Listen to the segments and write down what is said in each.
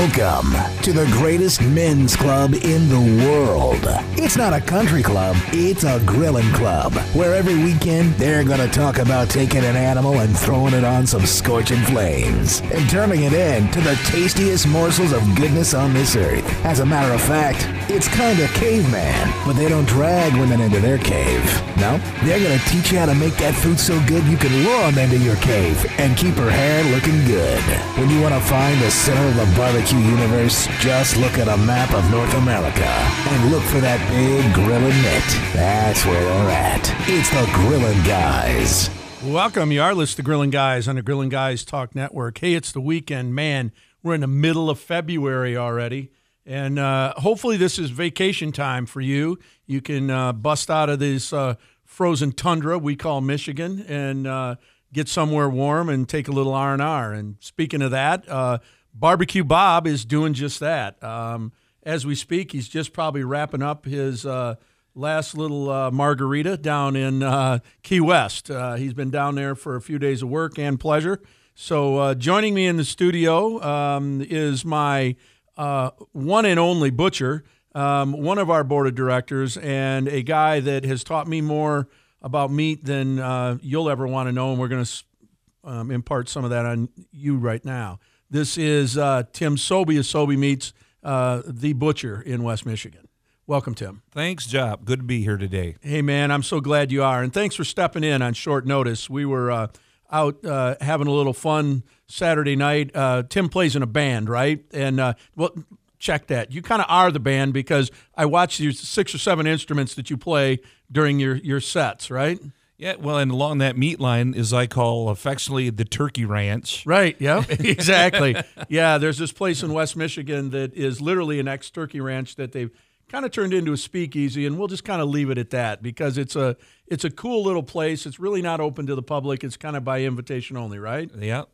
Welcome to the greatest men's club in the world. It's not a country club, it's a grilling club, where every weekend they're going to talk about taking an animal and throwing it on some scorching flames and turning it into the tastiest morsels of goodness on this earth. As a matter of fact, it's kind of caveman, but they don't drag women into their cave. No, they're going to teach you how to make that food so good you can lure them into your cave and keep her hair looking good. When you want to find the center of the barbecue universe, just look at a map of North America and look for that big grilling mitt. That's where they're at. It's the Grillin' Guys. Welcome. You are listening to Grillin' Guys on the Grillin' Guys Talk Network. Hey, it's the weekend. Man, we're in the middle of February already, and hopefully this is vacation time for you. You can bust out of this frozen tundra we call Michigan and get somewhere warm and take a little R&R. And speaking of that, Barbecue Bob is doing just that. As we speak, he's just probably wrapping up his last little margarita down in Key West. He's been down there for a few days of work and pleasure. So joining me in the studio is my one and only butcher, one of our board of directors, and a guy that has taught me more about meat than you'll ever want to know, and we're going to impart some of that on you right now. This is Tim Sobey of Sobey Meats, the butcher in West Michigan. Welcome, Tim. Thanks, Job. Good to be here today. Hey, man, I'm so glad you are, and thanks for stepping in on short notice. We were out having a little fun Saturday night. Tim plays in a band, right? And, well, check that. You kind of are the band because I watched your 6 or 7 instruments that you play during your sets, right? Yeah, well, and along that meat line is I call affectionately the Turkey Ranch. Right, yeah, exactly. Yeah, there's this place in West Michigan that is literally an ex-turkey ranch that they've kind of turned into a speakeasy, and we'll just kind of leave it at that because it's a cool little place. It's really not open to the public. It's kind of by invitation only, right? Yeah.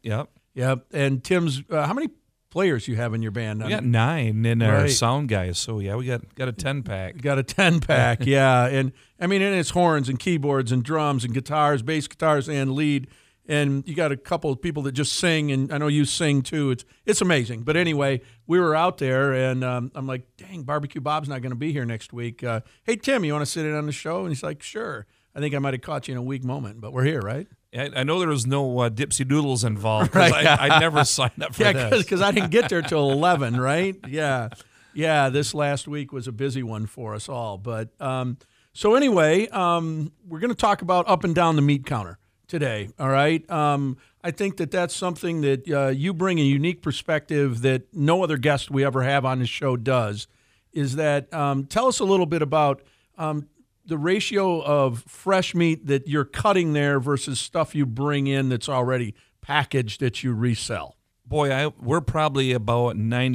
And Tim's, how many players you have in your band? We got 9 in our sound guys, so yeah, we got a 10-pack. Got a 10-pack, yeah. And I mean, and it's horns and keyboards and drums and guitars, bass guitars and lead. And you got a couple of people that just sing, and I know you sing too. It's amazing. But anyway, we were out there, and I'm like, dang, Barbecue Bob's not going to be here next week. Hey, Tim, you want to sit in on the show? And he's like, sure. I think I might have caught you in a weak moment, but we're here, right? I know there was no Dipsy Doodles involved because I never signed up for this. Yeah, because I didn't get there till 11, right? Yeah, this last week was a busy one for us all. But so anyway, we're going to talk about up and down the meat counter today, all right? I think that's something that you bring a unique perspective that no other guest we ever have on this show does, is that tell us a little bit about the ratio of fresh meat that you're cutting there versus stuff you bring in that's already packaged that you resell. Boy, we're probably about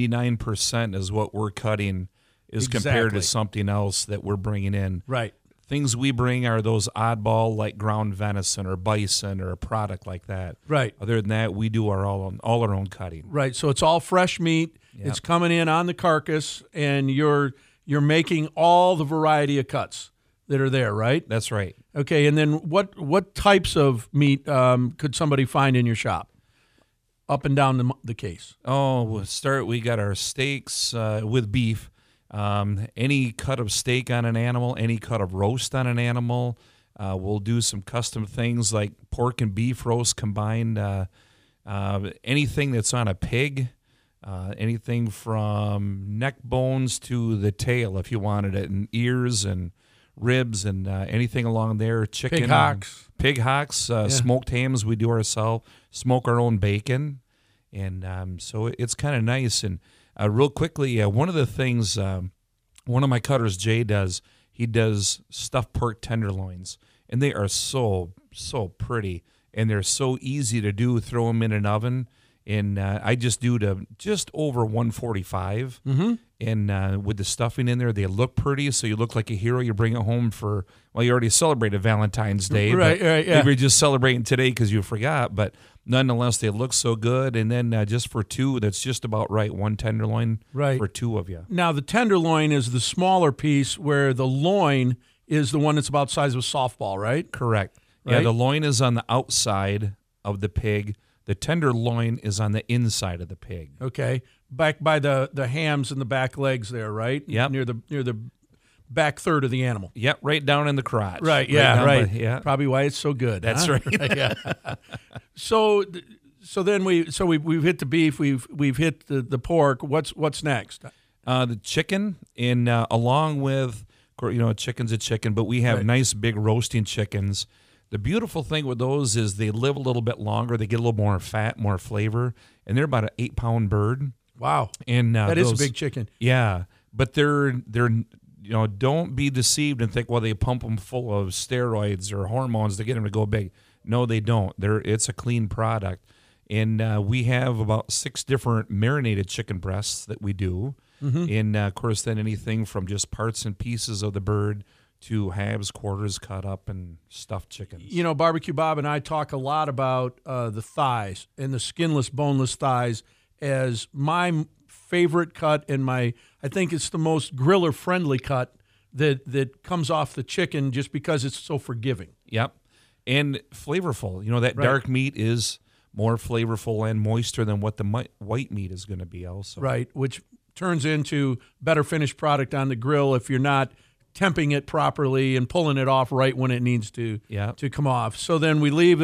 99% is what we're cutting is compared to something else that we're bringing in. Right. Things we bring are those oddball like ground venison or bison or a product like that. Right. Other than that, we do all our own cutting. Right. So it's all fresh meat. Yep. It's coming in on the carcass, and you're making all the variety of cuts that are there, right? That's right. Okay, and then what types of meat could somebody find in your shop, up and down the case? Oh, we got our steaks with beef. Any cut of steak on an animal, any cut of roast on an animal. We'll do some custom things like pork and beef roast combined. Anything that's on a pig. Anything from neck bones to the tail if you wanted it, and ears and ribs and anything along there, chicken. Pig hocks, smoked hams we do ourselves, smoke our own bacon. And so it's kind of nice. And real quickly, one of the things one of my cutters, Jay, he does stuffed pork tenderloins. And they are so pretty. And they're so easy to do. Throw them in an oven. And I just do to just over 145. Mm-hmm. And with the stuffing in there, they look pretty. So you look like a hero. You bring it home for, well, you already celebrated Valentine's Day. Right, yeah. Maybe you're just celebrating today because you forgot. But nonetheless, they look so good. And then just for 2, that's just about right. 1 tenderloin for 2 of you. Now, the tenderloin is the smaller piece where the loin is the one that's about the size of a softball, right? Correct. Right? Yeah, the loin is on the outside of the pig. The tenderloin is on the inside of the pig. Okay, back by the hams and the back legs there, right? Yep. Near the back third of the animal. Yep, right down in the crotch. Right. Yeah. down Right. yeah. Probably why it's so good. That's huh? right. Yeah. So then we've hit the beef. We've hit the pork. What's next? The chicken, and along with, chicken's a chicken, but we have nice big roasting chickens. The beautiful thing with those is they live a little bit longer. They get a little more fat, more flavor, and they're about an 8-pound bird. Wow. And that is a big chicken. Yeah, but they're don't be deceived and think, well, they pump them full of steroids or hormones to get them to go big. No, they don't. It's a clean product. And we have about 6 different marinated chicken breasts that we do. Mm-hmm. And, of course, then anything from just parts and pieces of the bird to halves, quarters cut up, and stuffed chickens. Barbecue Bob and I talk a lot about the thighs and the skinless, boneless thighs as my favorite cut, and I think it's the most griller-friendly cut that comes off the chicken just because it's so forgiving. Yep. And flavorful. That dark meat is more flavorful and moister than what the white meat is going to be also. Right, which turns into better finished product on the grill if you're not temping it properly and pulling it off right when it needs to come off. So then we leave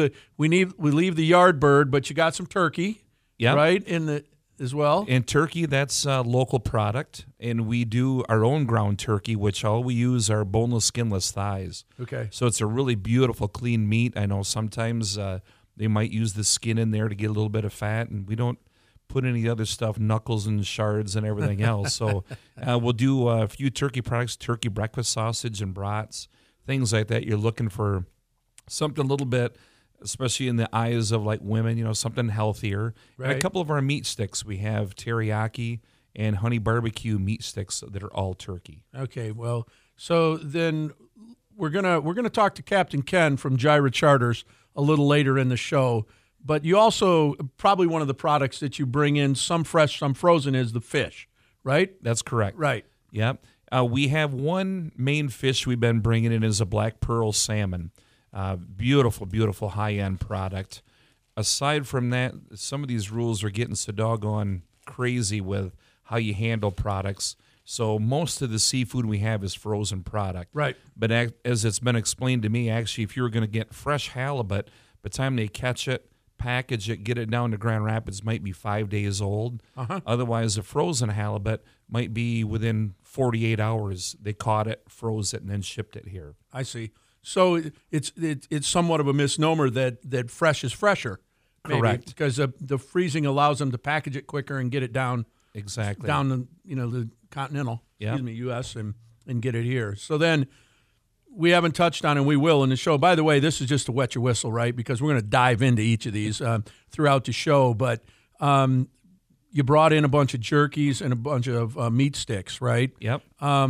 the yard bird, but you got some turkey, right, as well. And turkey, that's a local product, and we do our own ground turkey, which all we use are boneless, skinless thighs. Okay. So it's a really beautiful, clean meat. I know sometimes they might use the skin in there to get a little bit of fat, and we don't put any other stuff, knuckles and shards and everything else. So we'll do a few turkey products, turkey breakfast sausage and brats, things like that. You're looking for something a little bit, especially in the eyes of like women, something healthier. Right. And a couple of our meat sticks, we have teriyaki and honey barbecue meat sticks that are all turkey. Okay, well, so then we're gonna talk to Captain Ken from Gyra Charters a little later in the show. But you also, probably one of the products that you bring in, some fresh, some frozen, is the fish, right? That's correct. Right. Yep. We have one main fish we've been bringing in is a black pearl salmon. Beautiful, beautiful high-end product. Aside from that, some of these rules are getting so doggone crazy with how you handle products. So most of the seafood we have is frozen product. Right. But as it's been explained to me, actually, if you were going to get fresh halibut, by the time they catch it, package it, get it down to Grand Rapids, might be 5 days old. Uh-huh. Otherwise, a frozen halibut might be within 48 hours. They caught it, froze it, and then shipped it here. I see. So it's somewhat of a misnomer that fresh is fresher. Maybe, correct. Because the freezing allows them to package it quicker and get it down. Exactly. Down the continental, U.S. and get it here. So then we haven't touched on, and we will in the show. By the way, this is just to wet your whistle, right? Because we're going to dive into each of these throughout the show. But you brought in a bunch of jerkies and a bunch of meat sticks, right? Yep.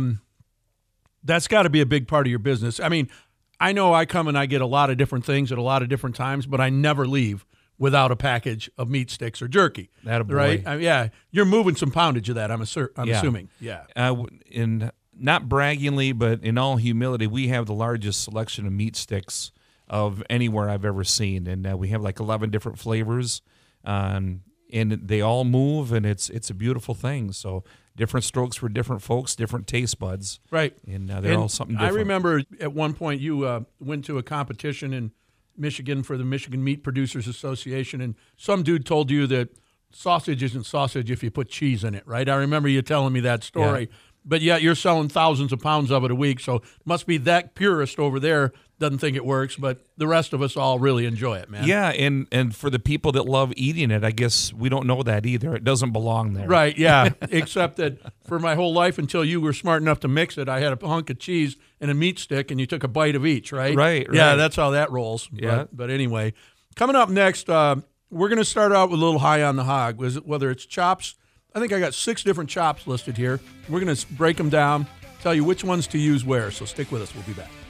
That's got to be a big part of your business. I mean, I know I come and I get a lot of different things at a lot of different times, but I never leave without a package of meat sticks or jerky. That boy. Right? Yeah. You're moving some poundage of that, I'm assuming. Yeah. In not braggingly, but in all humility, we have the largest selection of meat sticks of anywhere I've ever seen, and we have like 11 different flavors, and they all move, and it's a beautiful thing. So different strokes for different folks, different taste buds, right? And they're all something different. I remember at one point you went to a competition in Michigan for the Michigan Meat Producers Association, and some dude told you that sausage isn't sausage if you put cheese in it, right? I remember you telling me that story. Yeah. But yet you're selling thousands of pounds of it a week, so it must be that purist over there doesn't think it works, but the rest of us all really enjoy it, man. Yeah, and for the people that love eating it, I guess we don't know that either. It doesn't belong there. Right, yeah, except that for my whole life until you were smart enough to mix it, I had a hunk of cheese and a meat stick, and you took a bite of each, right? Right. Yeah, that's how that rolls. Yeah. But anyway, coming up next, we're going to start out with a little high on the hog, whether it's chops. I think I got 6 different chops listed here. We're going to break them down, tell you which ones to use where, so stick with us. We'll be back.